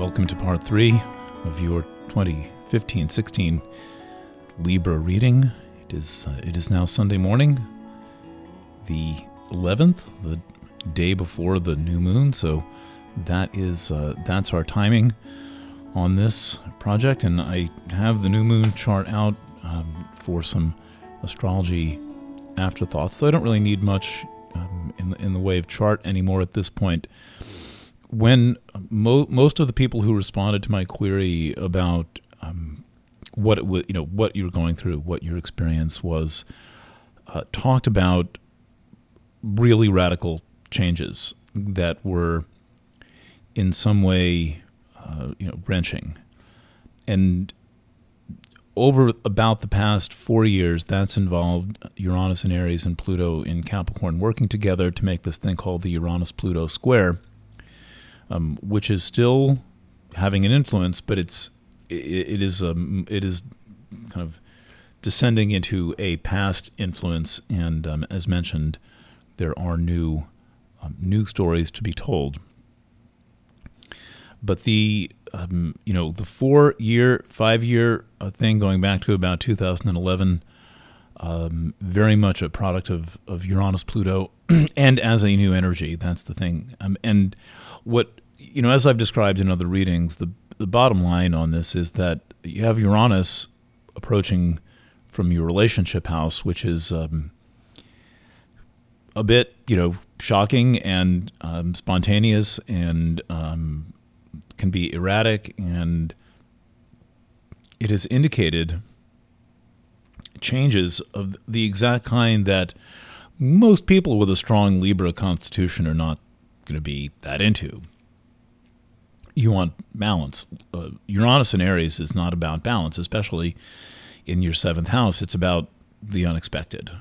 Welcome to part 3 of your 2015-16 Libra reading. It is now Sunday morning, the 11th, the day before the new moon. So that's our timing on this project, and I have the new moon chart out for some astrology afterthoughts. So I don't really need much in the way of chart anymore at this point. When most of the people who responded to my query about what you were going through, what your experience was, talked about really radical changes that were in some way wrenching. And over about the past 4 years, that's involved Uranus in Aries and Pluto in Capricorn working together to make this thing called the Uranus-Pluto square, which is still having an influence, but it is kind of descending into a past influence, and as mentioned, there are new stories to be told. But the 4-year, 5-year thing going back to about 2011, very much a product of Uranus-Pluto, and as a new energy. That's the thing. And what as I've described in other readings, the bottom line on this is that you have Uranus approaching from your relationship house, which is a bit shocking and spontaneous, and can be erratic, and it has indicated changes of the exact kind that most people with a strong Libra constitution are not going to be that into. You want balance. Uranus in Aries is not about balance, especially in your 7th house. It's about the unexpected.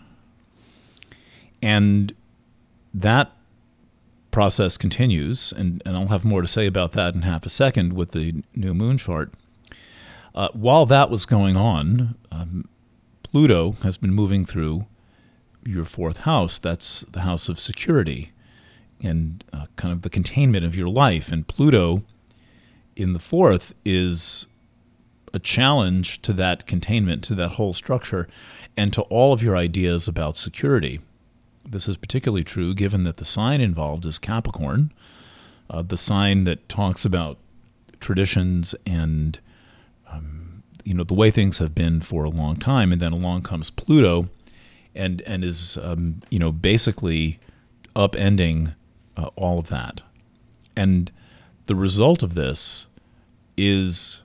And that process continues, and I'll have more to say about that in half a second with the new moon chart. While that was going on, Pluto has been moving through your 4th house. That's the house of security and kind of the containment of your life. And Pluto in the 4th is a challenge to that containment, to that whole structure, and to all of your ideas about security. This is particularly true given that the sign involved is Capricorn, the sign that talks about traditions and the way things have been for a long time. And then along comes Pluto, and is basically upending all of that. And the result of this is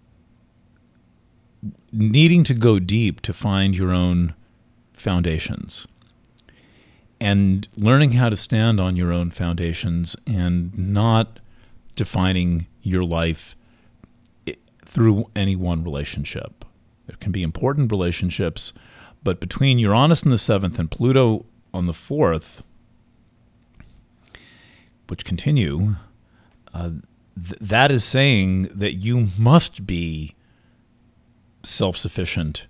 needing to go deep to find your own foundations, and learning how to stand on your own foundations and not defining your life through any one relationship. There can be important relationships, but between Uranus in the 7th and Pluto on the 4th, which continue, that is saying that you must be self-sufficient,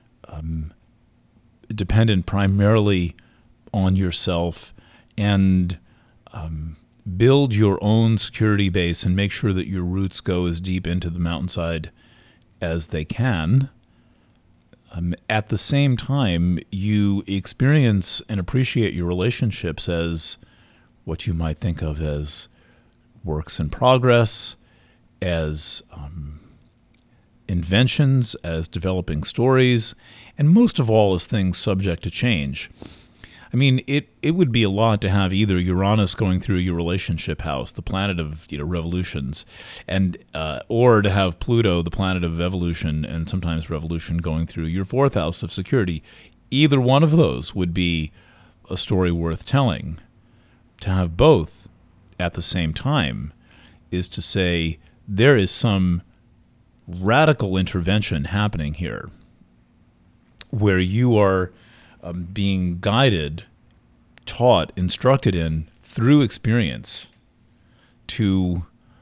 dependent primarily on yourself, and build your own security base and make sure that your roots go as deep into the mountainside as they can. At the same time, you experience and appreciate your relationships as what you might think of as works in progress, as inventions, as developing stories, and most of all as things subject to change. I mean, it would be a lot to have either Uranus going through your relationship house, the planet of revolutions, and or to have Pluto, the planet of evolution and sometimes revolution, going through your 4th house of security. Either one of those would be a story worth telling. To have both at the same time is to say there is some radical intervention happening here where you are being guided, taught, instructed in through experience to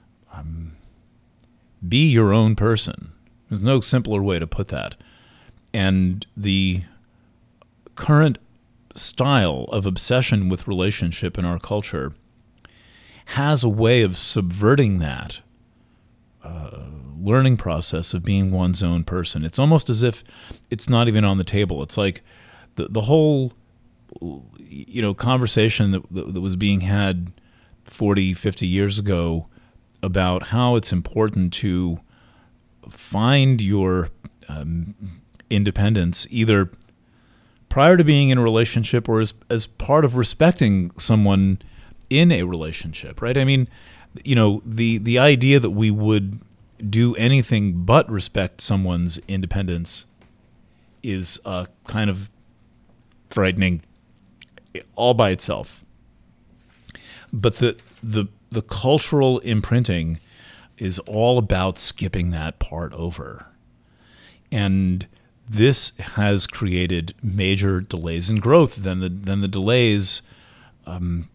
be your own person. There's no simpler way to put that. And the current style of obsession with relationship in our culture has a way of subverting that learning process of being one's own person. It's almost as if it's not even on the table. It's like the whole conversation that was being had 40, 50 years ago about how it's important to find your independence either prior to being in a relationship or as part of respecting someone in a relationship, right? I mean, the idea that we would do anything but respect someone's independence is kind of frightening all by itself. But the cultural imprinting is all about skipping that part over. And this has created major delays in growth. Then the delays, want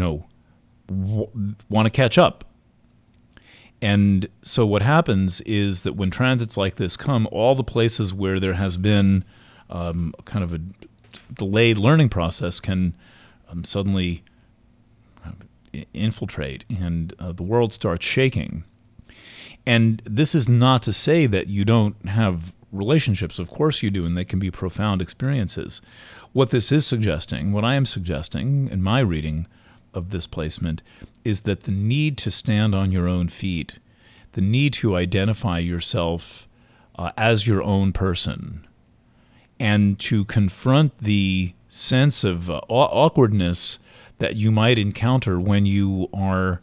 to catch up. And so what happens is that when transits like this come, all the places where there has been kind of a delayed learning process can suddenly infiltrate, and the world starts shaking. And this is not to say that you don't have relationships. Of course you do, and they can be profound experiences. What this is suggesting, what I am suggesting in my reading of this placement, is that the need to stand on your own feet, the need to identify yourself as your own person, and to confront the sense of awkwardness that you might encounter when you are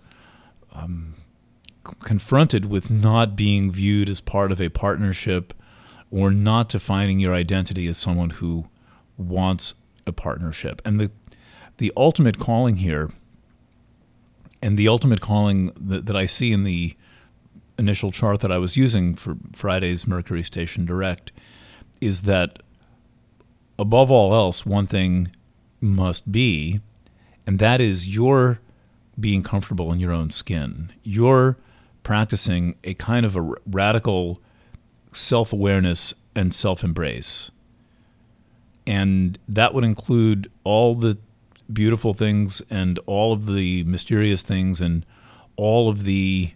confronted with not being viewed as part of a partnership or not defining your identity as someone who wants a partnership. And the ultimate calling here, and the ultimate calling that I see in the initial chart that I was using for Friday's Mercury Station Direct, is that above all else, one thing must be, and that is you're being comfortable in your own skin. You're practicing a kind of a radical self-awareness and self-embrace. And that would include all the beautiful things and all of the mysterious things and all of the,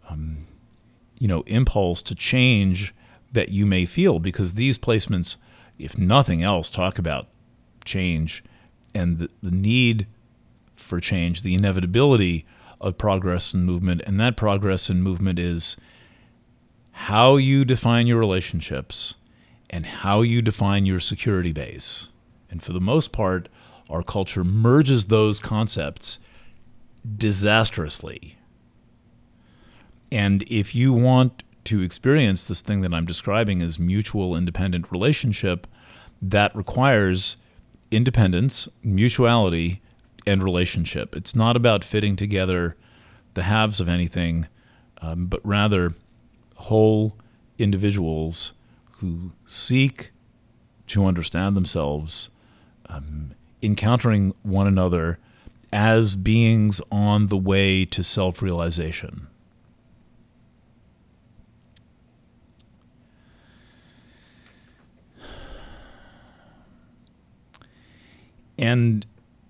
impulse to change that you may feel, because these placements, if nothing else, talk about change and the need for change, the inevitability of progress and movement. And that progress and movement is how you define your relationships and how you define your security base. And for the most part, our culture merges those concepts disastrously. And if you want to experience this thing that I'm describing as mutual independent relationship, that requires independence, mutuality, and relationship. It's not about fitting together the halves of anything, but rather whole individuals who seek to understand themselves, encountering one another as beings on the way to self-realization. And,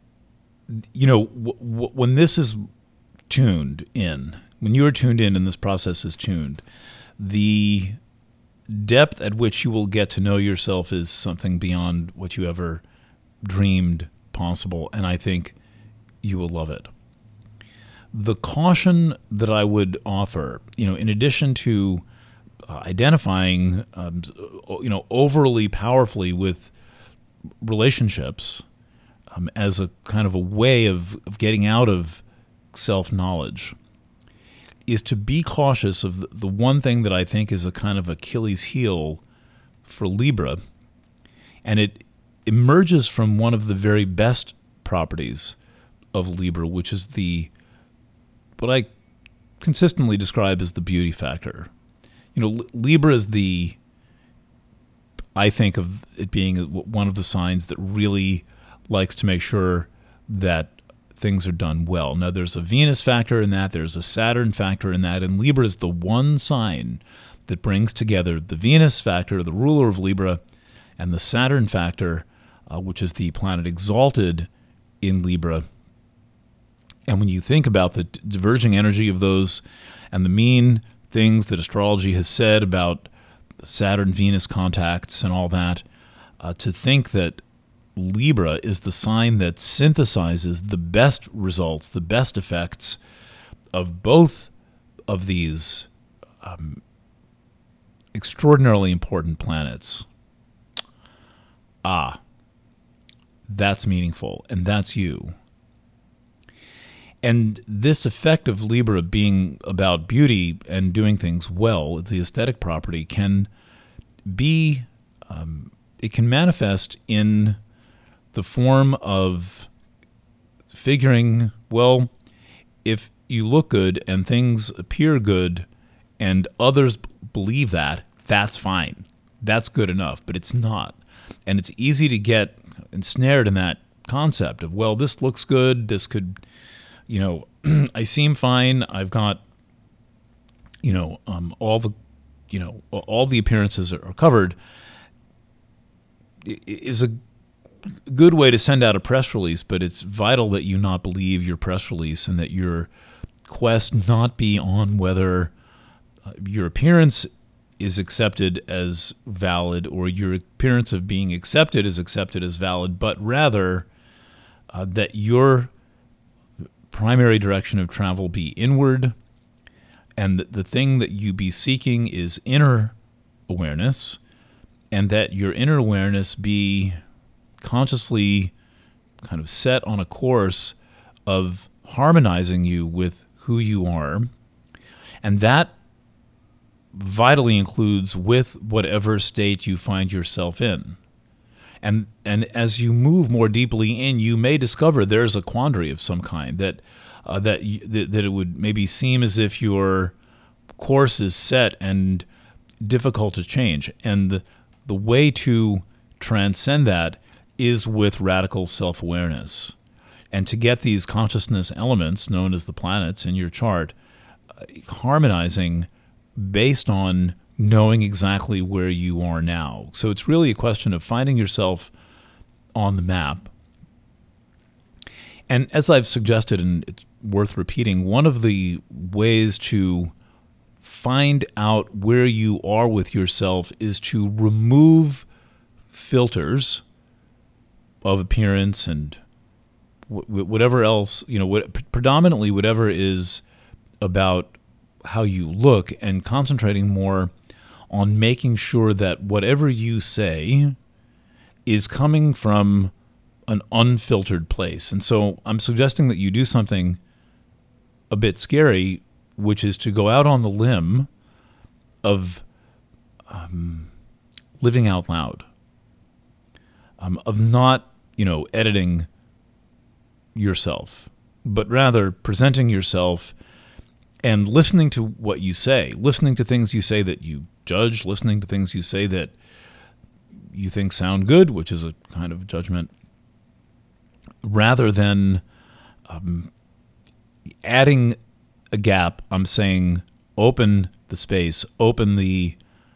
when this is tuned in, when you are tuned in and this process is tuned, the depth at which you will get to know yourself is something beyond what you ever dreamed possible, and I think you will love it. The caution that I would offer, in addition to identifying, overly powerfully with relationships as a kind of a way of getting out of self-knowledge, is to be cautious of the one thing that I think is a kind of Achilles heel for Libra, and it emerges from one of the very best properties of Libra, which is what I consistently describe as the beauty factor. Libra is I think of it being one of the signs that really likes to make sure that things are done well. Now, there's a Venus factor in that, there's a Saturn factor in that, and Libra is the one sign that brings together the Venus factor, the ruler of Libra, and the Saturn factor, which is the planet exalted in Libra. And when you think about the diverging energy of those and the mean things that astrology has said about Saturn-Venus contacts and all that, to think that Libra is the sign that synthesizes the best results, the best effects of both of these extraordinarily important planets. That's meaningful, and that's you. And this effect of Libra being about beauty and doing things well, the aesthetic property, can be, it can manifest in the form of figuring, well, if you look good and things appear good and others believe that, that's fine. That's good enough, but it's not. And it's easy to get ensnared in that concept of, well, this looks good, this could, I seem fine, I've got, all the appearances are covered, is a good way to send out a press release, but it's vital that you not believe your press release and that your quest not be on whether your appearance is accepted as valid or your appearance of being accepted is accepted as valid, but rather that your primary direction of travel be inward, and the thing that you be seeking is inner awareness, and that your inner awareness be consciously kind of set on a course of harmonizing you with who you are. And that vitally includes with whatever state you find yourself in. And as you move more deeply in, you may discover there's a quandary of some kind, that it would maybe seem as if your course is set and difficult to change. And the way to transcend that is with radical self-awareness. And to get these consciousness elements, known as the planets in your chart, harmonizing based on knowing exactly where you are now. So it's really a question of finding yourself on the map. And as I've suggested, and it's worth repeating, one of the ways to find out where you are with yourself is to remove filters of appearance and whatever else, predominantly whatever is about how you look, and concentrating more on making sure that whatever you say is coming from an unfiltered place. And so I'm suggesting that you do something a bit scary, which is to go out on the limb of living out loud, of not, editing yourself, but rather presenting yourself and listening to what you say, listening to things you say that you judge, listening to things you say that you think sound good, which is a kind of judgment, rather than adding a gap. I'm saying open the space, open the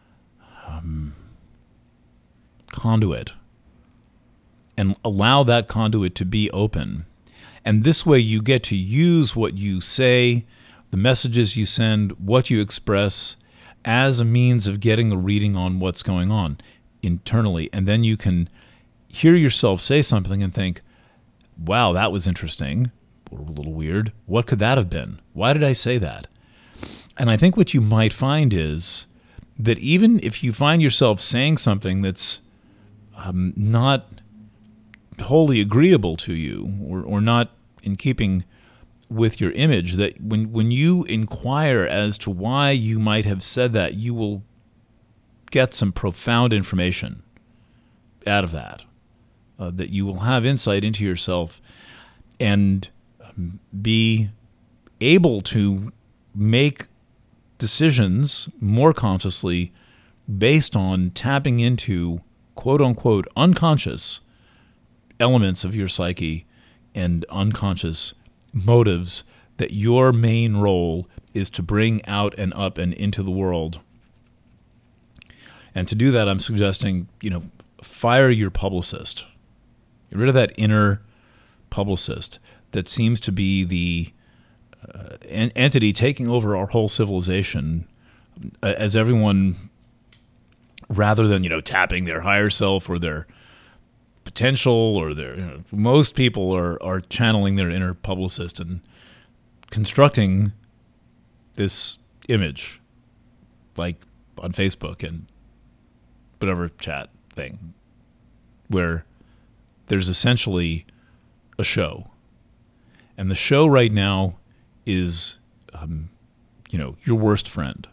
conduit, and allow that conduit to be open. And this way you get to use what you say, the messages you send, what you express, as a means of getting a reading on what's going on internally. And then you can hear yourself say something and think, wow, that was interesting, or a little weird. What could that have been? Why did I say that? And I think what you might find is that even if you find yourself saying something that's not wholly agreeable to you, or not in keeping with your image, that when you inquire as to why you might have said that, you will get some profound information out of that, that you will have insight into yourself and be able to make decisions more consciously based on tapping into quote-unquote unconscious elements of your psyche and unconscious motives that your main role is to bring out and up and into the world. And to do that, I'm suggesting, fire your publicist. Get rid of that inner publicist that seems to be the entity taking over our whole civilization, as everyone, rather than tapping their higher self or their potential or their most people are channeling their inner publicist and constructing this image, like on Facebook and whatever chat thing, where there's essentially a show. And the show right now is, your worst friend.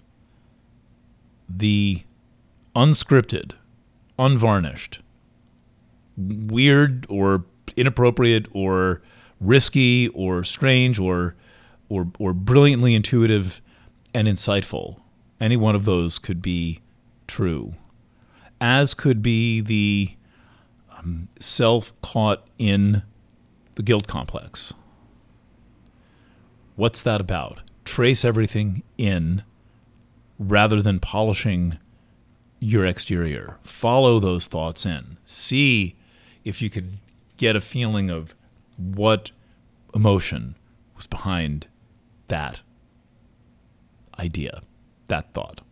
The unscripted, unvarnished, weird or inappropriate or risky or strange or brilliantly intuitive and insightful. Any one of those could be true, as could be the self caught in the guilt complex. What's that about? Trace everything in rather than polishing your exterior. Follow those thoughts in. See if you could get a feeling of what emotion was behind that idea, that thought.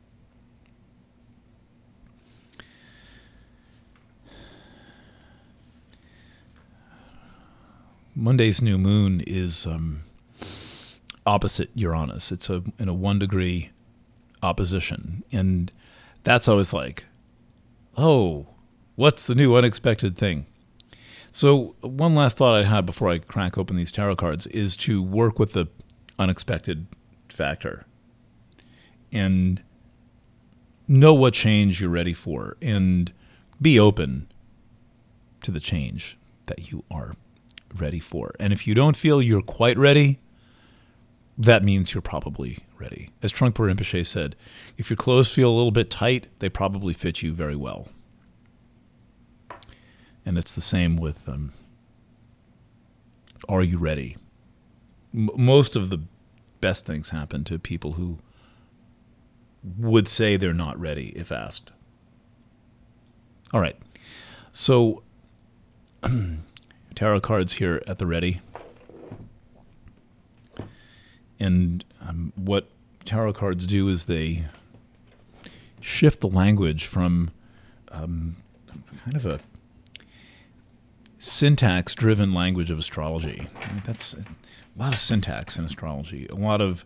Monday's new moon is opposite Uranus. It's in a 1 degree opposition. And that's always like, oh, what's the new unexpected thing? So one last thought I had before I crack open these tarot cards is to work with the unexpected factor and know what change you're ready for and be open to the change that you are ready for. And if you don't feel you're quite ready, that means you're probably ready. As Trungpa Rinpoche said, if your clothes feel a little bit tight, they probably fit you very well. And it's the same with, are you ready? Most of the best things happen to people who would say they're not ready if asked. All right. So, tarot cards here at the ready. And what tarot cards do is they shift the language from kind of a syntax-driven language of astrology. I mean, that's a lot of syntax in astrology. A lot of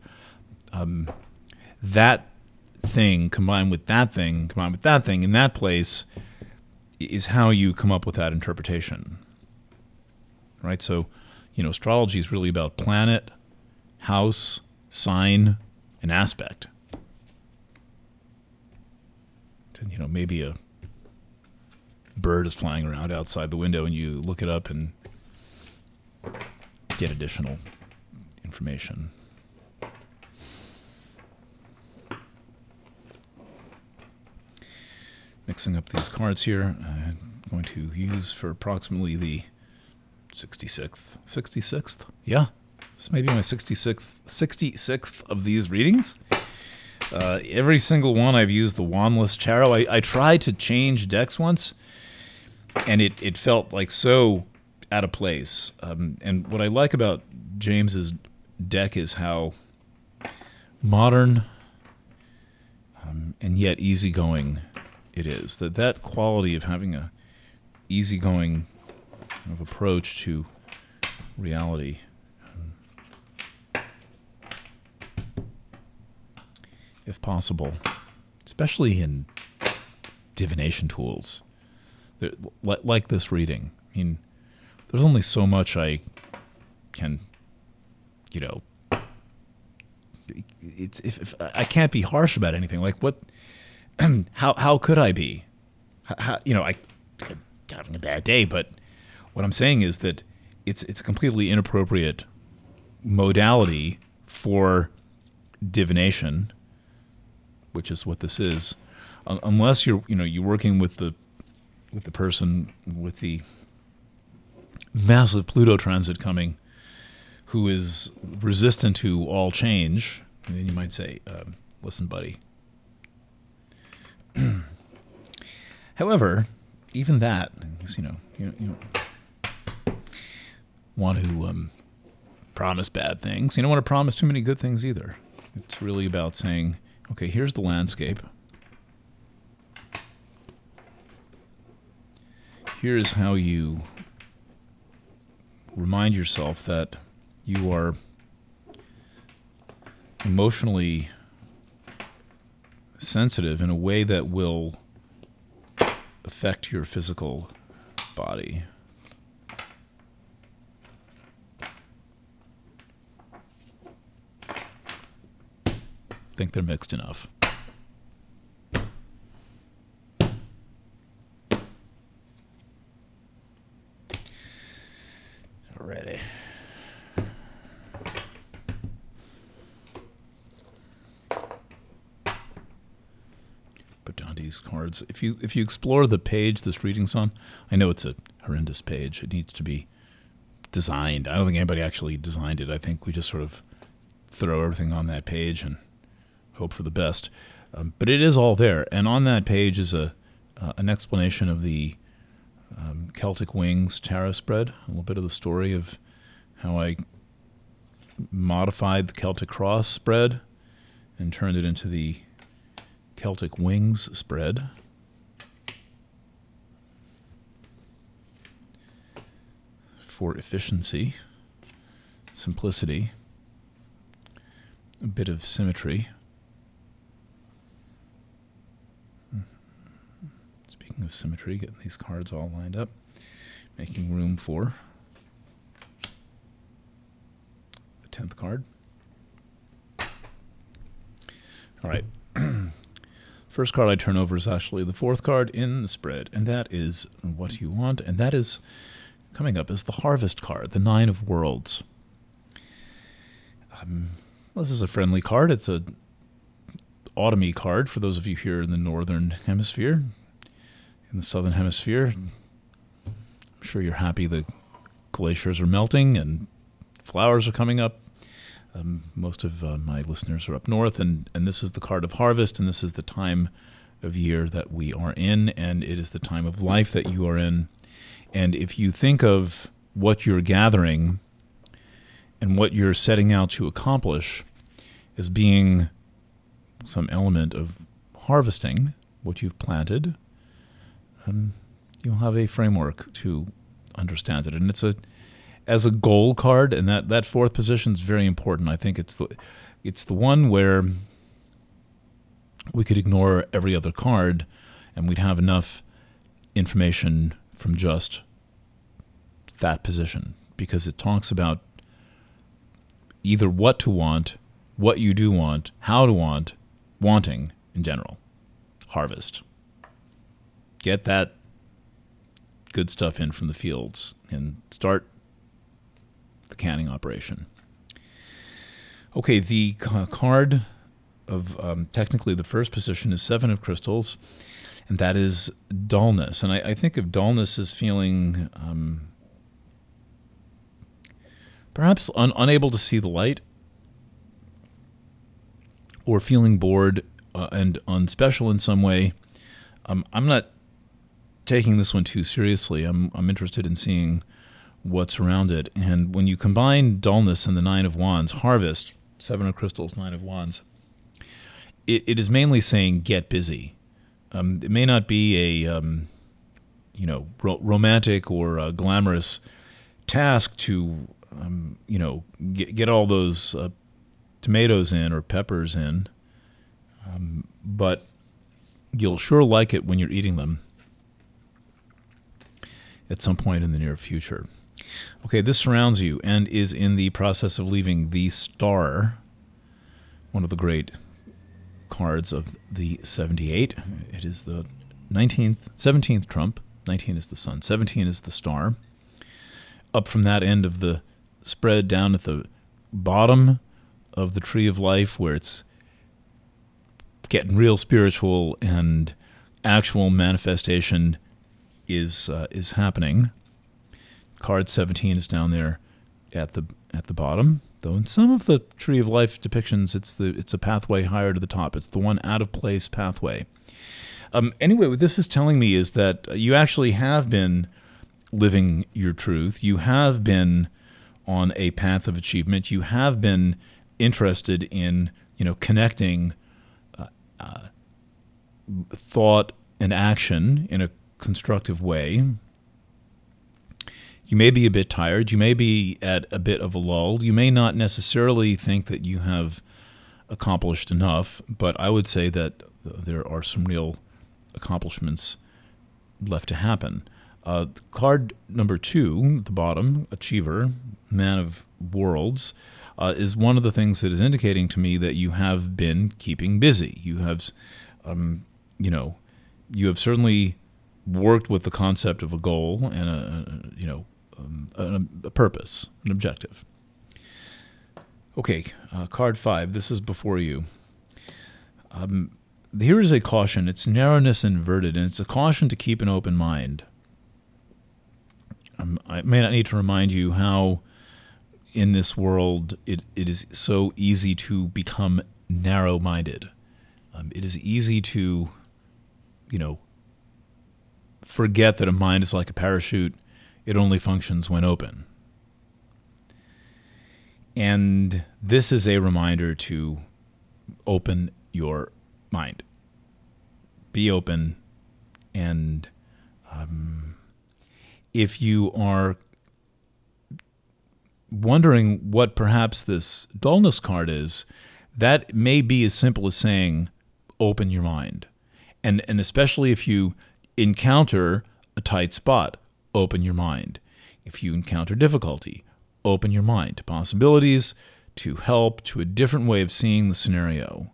that thing combined with that thing, combined with that thing in that place is how you come up with that interpretation. Right? So, astrology is really about planet, house, sign, and aspect. And, maybe a bird is flying around outside the window and you look it up and get additional information. Mixing up these cards here, I'm going to use for approximately the 66th? Yeah. This may be my 66th of these readings. Every single one I've used the Wandless Tarot. I tried to change decks once, and it felt like so out of place. And what I like about James's deck is how modern and yet easygoing it is. That quality of having a easygoing kind of approach to reality. If possible, especially in divination tools, like this reading. I mean, there's only so much I can, it's if I can't be harsh about anything. Like what? How could I be? I could be having a bad day, but what I'm saying is that it's a completely inappropriate modality for divination, which is what this is, unless you're working with the person with the massive Pluto transit coming, who is resistant to all change. And then you might say, "Listen, buddy." However, even that, you want to promise bad things. You don't want to promise too many good things either. It's really about saying, Okay, here's the landscape. Here's how you remind yourself that you are emotionally sensitive in a way that will affect your physical body. I think they're mixed enough. Alrighty. Put down these cards. If you explore the page this reading's on, I know it's a horrendous page. It needs to be designed. I don't think anybody actually designed it. I think we just sort of throw everything on that page and hope for the best. But it is all there. And on that page is an explanation of the Celtic Wings tarot spread, a little bit of the story of how I modified the Celtic Cross spread and turned it into the Celtic Wings spread. For efficiency, simplicity, a bit of symmetry. Speaking of symmetry, getting these cards all lined up, making room for the 10th card. All right. First card I turn over is actually the 4th card in the spread, and that is what you want, and that is coming up as the Harvest card, the 9 of Worlds. This is a friendly card. It's a autumny card for those of you here in the northern hemisphere. In the southern hemisphere, I'm sure you're happy the glaciers are melting and flowers are coming up. Most of my listeners are up north, and this is the card of harvest, and this is the time of year that we are in, and it is the time of life that you are in. And if you think of what you're gathering and what you're setting out to accomplish as being some element of harvesting what you've planted, you'll have a framework to understand it. And it's as a goal card, and that 4th position is very important. I think it's the one where we could ignore every other card and we'd have enough information from just that position, because it talks about either what to want, what you do want, how to want, wanting in general. Harvest. Get that good stuff in from the fields and start the canning operation. Okay, the card of technically the first position is 7 of Crystals, and that is dullness. And I think of dullness as feeling perhaps unable to see the light, or feeling bored and unspecial in some way. I'm not taking this one too seriously. I'm interested in seeing what's around it. And when you combine dullness and the 9 of Wands, Harvest, 7 of Crystals, 9 of Wands, it is mainly saying get busy. It may not be a romantic or glamorous task to get all those tomatoes in or peppers in, but you'll sure like it when you're eating them at some point in the near future. Okay, this surrounds you and is in the process of leaving the Star, one of the great cards of the 78. It is the 17th trump. 19 is the Sun. 17 is the Star. Up from that end of the spread down at the bottom of the Tree of Life, where it's getting real spiritual and actual manifestation is happening. Card 17 is down there at the bottom, though in some of the Tree of Life depictions it's a pathway higher to the top. It's the one out of place pathway. Anyway, what this is telling me is that you actually have been living your truth. You have been on a path of achievement. You have been interested in connecting thought and action in a constructive way. You may be a bit tired. You may be at a bit of a lull. You may not necessarily think that you have accomplished enough, but I would say that there are some real accomplishments left to happen. Card number 2, at the bottom, Achiever, Man of Worlds, is one of the things that is indicating to me that you have been keeping busy. You have, you have certainly worked with the concept of a goal and a purpose, an objective. Okay, card 5. This is before you. Here is a caution. It's narrowness inverted, and it's a caution to keep an open mind. I may not need to remind you how in this world it is so easy to become narrow-minded. It is easy to, forget that a mind is like a parachute. It only functions when open. And this is a reminder to open your mind. Be open, and if you are wondering what perhaps this dullness card is, that may be as simple as saying, open your mind. And especially if you encounter a tight spot, open your mind. If you encounter difficulty, open your mind to possibilities, to help, to a different way of seeing the scenario.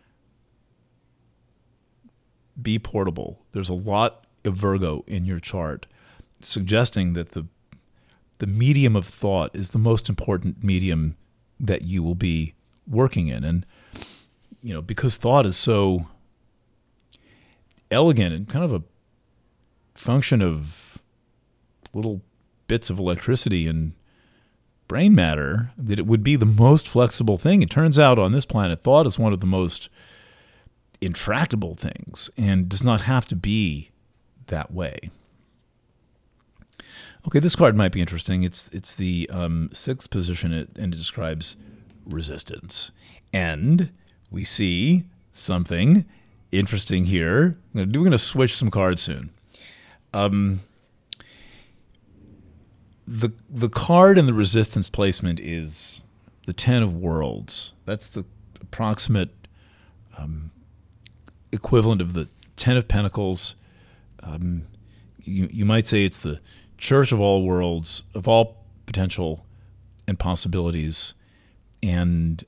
Be portable. There's a lot of Virgo in your chart, suggesting that the medium of thought is the most important medium that you will be working in. And, because thought is so elegant and kind of a function of little bits of electricity and brain matter, that it would be the most flexible thing. It turns out on this planet, thought is one of the most intractable things and does not have to be that way. Okay, this card might be interesting. It's the 6th position, and it describes resistance. And we see something interesting here. We're going to switch some cards soon. The card in the resistance placement is the 10 of Worlds. That's the approximate equivalent of the 10 of Pentacles. You might say it's the Church of all worlds, of all potential and possibilities, and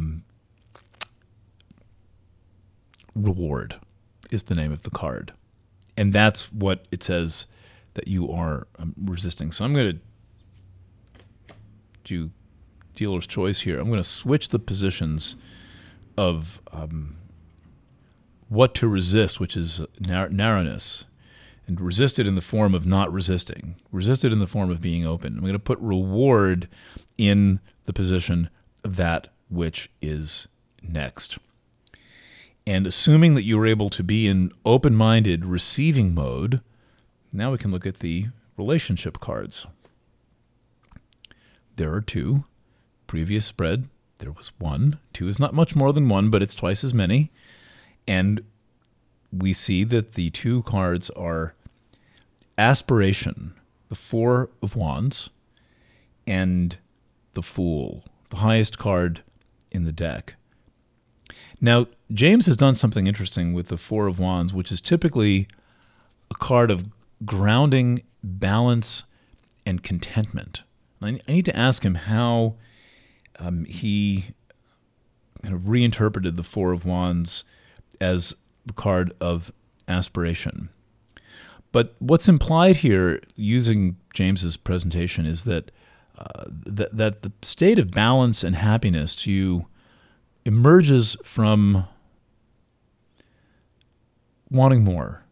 reward is the name of the card. And that's what it says that you are resisting. So I'm going to do dealer's choice here. I'm going to switch the positions of what to resist, which is narrowness, and resist it in the form of not resisting. Resist it in the form of being open. I'm going to put reward in the position of that which is next. And assuming that you were able to be in open-minded receiving mode, now we can look at the relationship cards. There are 2. Previous spread, there was 1. 2 is not much more than 1, but it's twice as many. And we see that the 2 cards are Aspiration, the 4 of Wands, and the Fool, the highest card in the deck. Now, James has done something interesting with the 4 of Wands, which is typically a card of grounding, balance, and contentment. I need to ask him how he kind of reinterpreted the 4 of Wands as the card of aspiration. But what's implied here, using James's presentation, is that that the state of balance and happiness to you emerges from wanting more.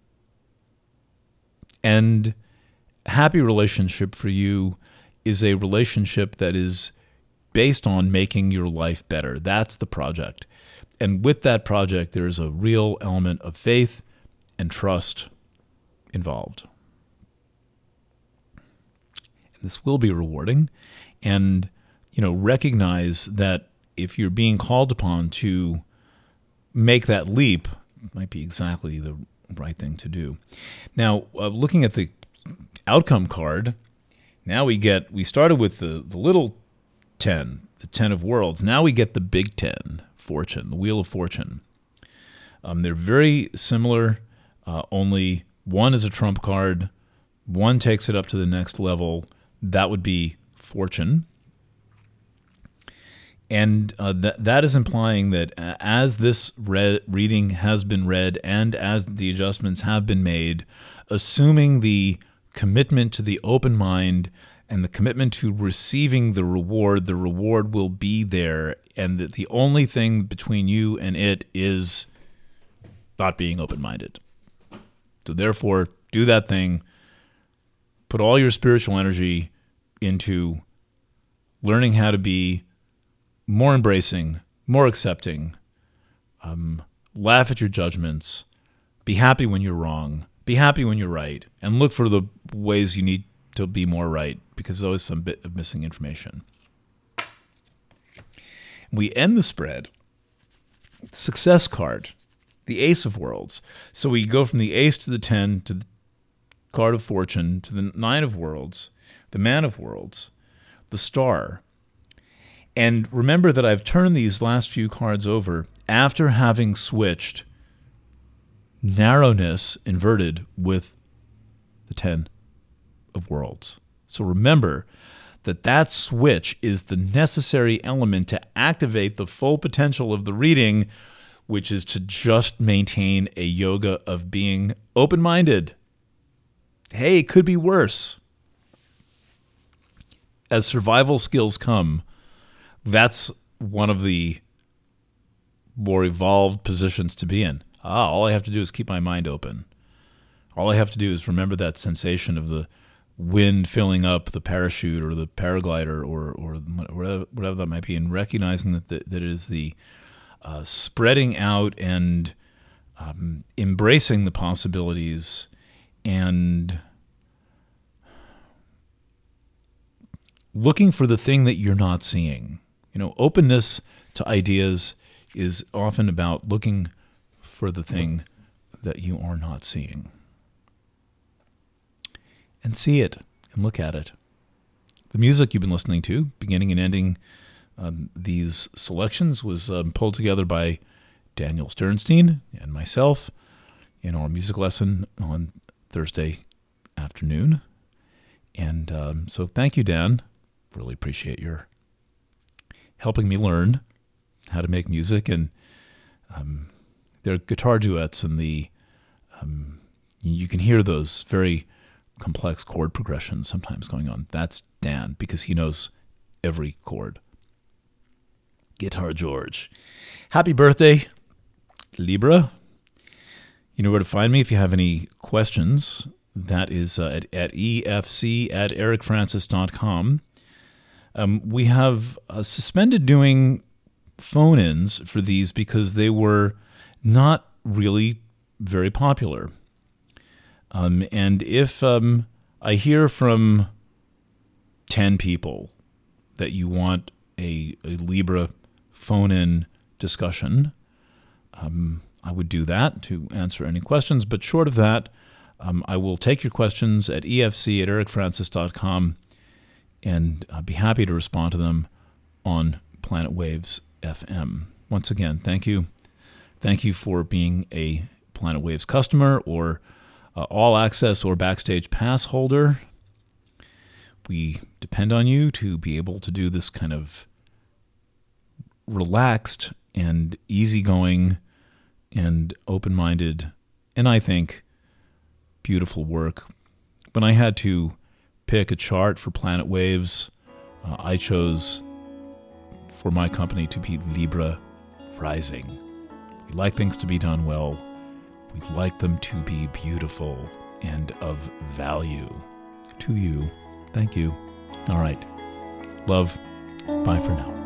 And a happy relationship for you is a relationship that is based on making your life better. That's the project. And with that project, there is a real element of faith and trust involved. And this will be rewarding. And, recognize that if you're being called upon to make that leap might be exactly the right thing to do. Now, looking at the outcome card, now we started with the little 10, the 10 of worlds. Now we get the big 10, fortune, the wheel of fortune. They're very similar, only one is a trump card, one takes it up to the next level. That would be fortune. And that is implying that as this reading has been read and as the adjustments have been made, assuming the commitment to the open mind and the commitment to receiving the reward will be there, and that the only thing between you and it is not being open-minded. So therefore, do that thing. Put all your spiritual energy into learning how to be more embracing, more accepting, laugh at your judgments, be happy when you're wrong, be happy when you're right, and look for the ways you need to be more right, because there's always some bit of missing information. We end the spread, success card, the Ace of Worlds. So we go from the Ace to the 10 to the card of fortune to the 9 of Worlds, the Man of Worlds, the Star. And remember that I've turned these last few cards over after having switched narrowness inverted with the 10 of Worlds. So remember that switch is the necessary element to activate the full potential of the reading, which is to just maintain a yoga of being open-minded. Hey, it could be worse. As survival skills come, that's one of the more evolved positions to be in. All I have to do is keep my mind open. All I have to do is remember that sensation of the wind filling up the parachute or the paraglider or whatever that might be, and recognizing that it is the spreading out and embracing the possibilities and looking for the thing that you're not seeing. Openness to ideas is often about looking for the thing that you are not seeing. And see it and look at it. The music you've been listening to, beginning and ending these selections, was pulled together by Daniel Sternstein and myself in our music lesson on Thursday afternoon. And so thank you, Dan. Really appreciate your helping me learn how to make music. And there are guitar duets, and you can hear those very complex chord progressions sometimes going on. That's Dan, because he knows every chord. Guitar George. Happy birthday, Libra. You know where to find me if you have any questions. That is at efc@ericfrancis.com. We have suspended doing phone-ins for these because they were not really very popular. And if I hear from 10 people that you want a Libra phone-in discussion, I would do that to answer any questions. But short of that, I will take your questions at efc@ericfrancis.com and be happy to respond to them on Planet Waves FM. Once again, thank you. Thank you for being a Planet Waves customer or all access or backstage pass holder. We depend on you to be able to do this kind of relaxed and easygoing and open-minded and, I think, beautiful work. When I had to pick a chart for Planet Waves, I chose for my company to be Libra Rising. We like things to be done well. We'd like them to be beautiful and of value to you. Thank you. All right. Love. Bye for now.